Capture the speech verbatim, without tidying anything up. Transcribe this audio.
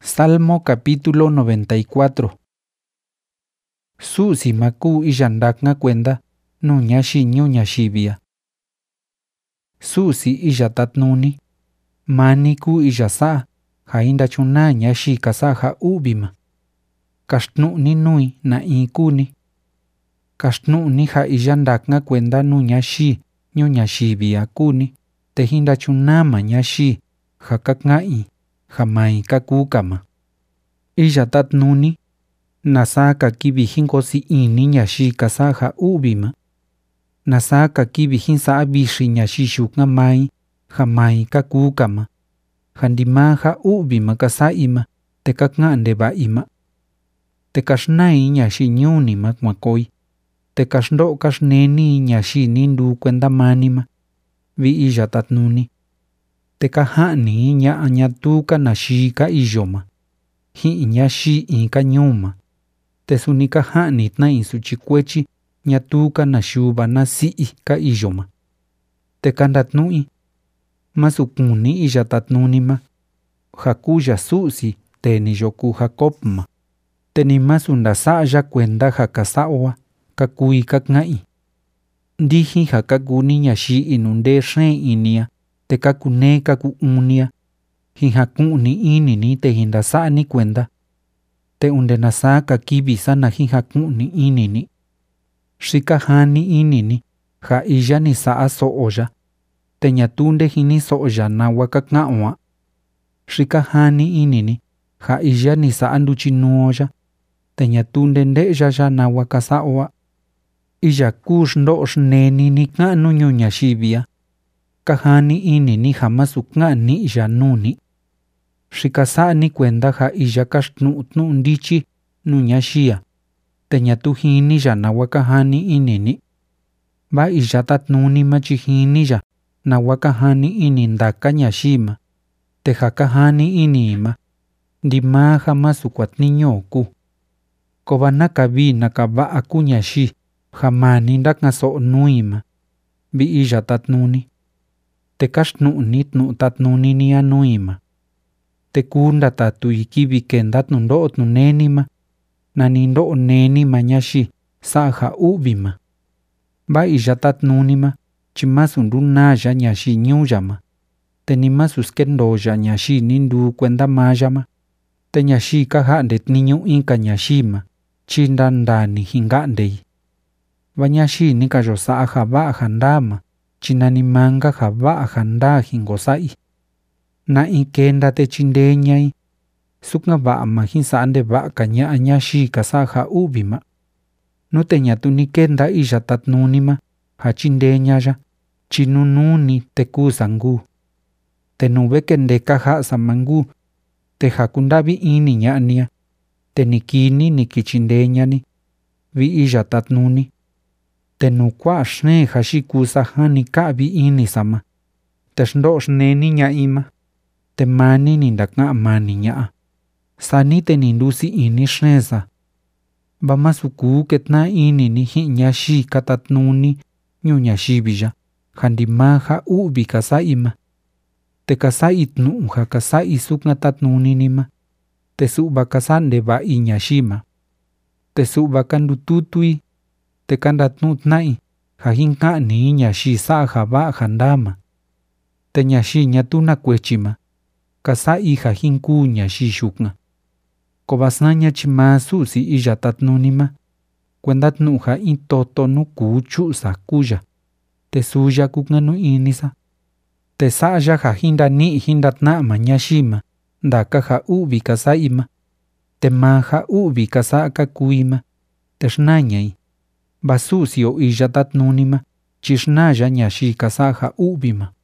Salmo capítulo noventa y cuatro. Susi maku iyandak nga kwenda nu nyashi nyu nyashibia. Susi iyatatnuni, mani ku iyasa ha inda chuna nyashi kasa ha ubima. Kashtnuni nui na ikuni. Kashtnuni ha iyandak nga kwenda nu nyashi nyu nyashibia kuni te hinda chunama nyashi ha kakngai ha mai kakukama. Iyatatnuni nasaka kibihin kosi ini nyashi kasa ha ubima. Nasaka kibihin sa abishi nyashi shukna mai ha mai kakukama. Handima ha ubima kasa ima te kakngande ba ima. Te kashnai nyashi nyuni makmakoi. Te kashndo kashneni nyashi nindu kwenda manima. Vi iyatatnuni. Te kahani nya anyatuka nashika iyoma. Hi nyashi inka nyuma. Te sunika hani tna insuchikwechi nyatuka nashuba nasi ka iyoma. Te kandatnui. Masukuni iyatatnuni ma. Hakuya susi te ni yoku Jacobma. Te ni masundasa ya kwenda hakasawa kakui kakngai. Ndihi hakakuni nyashi inunde shen inia te kakune kakuunia. Hi hakuni ini ni te hindasa ni kwenda. Te unde nasaka kibisa na hi hakuni ini ni. Shikahani ini ni ha iya ni saa sooya. Te nyatunde hini sooya na wakaknawa. Shikahani ini ni ha iya ni saa nduchinuoya. Te nyatunde ndeya ya na wakasaoa. Iya kush ndosh neni ni kanu nyu nyashibia. Kahani ini ni hamasukna ni ya nuni. Shikasa ni kwenda ha iya kashtnu tnu ndichi nu nyashia. Te nyatuhini ya na wakahani ini ni. Ba iya tatnuni machihini ya na wakahani ini ndaka nyashima. Te hakahani ini ima. Ndima hamasukwatni nyoku. Kobana kabi nakaba aku nyashi. Hamani ndak ngaso nuima. Bi iya tatnuni. Te kashtnu tnu tatnuni ni anuima. Te kunda tatu ikibi kendat nundo tnu nenima. Na nindo nenima nyashi saha ubima. Ba iya tatnunima. Chimasunduna ya nyashi nyuyama. Te nimasus kendoya nyashi nindu kwenda mayama. Te nyashi kahandet niño inka nyashima. Chindandani hingandei. Banyashi ni kayosa haba handama. Chinanimanga haba handa hingosai. Na ikenda te chindeñai. Sukna ba ama hinsande ba kanya anyashi kasaha ubima. No te nyatuni kenda iya tatnunima. Ha chindeña ya. Chinununi te kusangu. Te nube kendeka ha samangu. Te hakundabi ini nyania. Te nikini nikichindeñani. Vi iya tatnuni. Te nukwa shne hashikusa hani kabi ini sama. Te shndo shne ni nya ima. Te mani nindaka mani nya. Sani te nindusi ini shneza. Bamasuku ketna ini ni hi nyashi katatnuni nyu nyashibija. Handimaha ubi kasa ima. Te kasa itnu ha kasa isukna tatnuni nima. Te suba kasande ba inyashima. Te suba kandututui. Te kandatnu tnai. Ha hinka ni nyashi saha ba handama. Te nyashi nyatuna kwechima. Kasa iha hinku nyashi shukna. Kobasnanya chima susi iya tatnunima. Kwendatnu ha intoto nu kuchu sakuya. Te suya kuknanu inisa. Te saya ha hinda ni hindatna ma nyashima. Ndaka ha ubi kasa ima. Te ma ha ubi kasa kakuima. Te shnanyai. Basusio iya tatnunima. Chishnaya nyashi kasa ha ubima.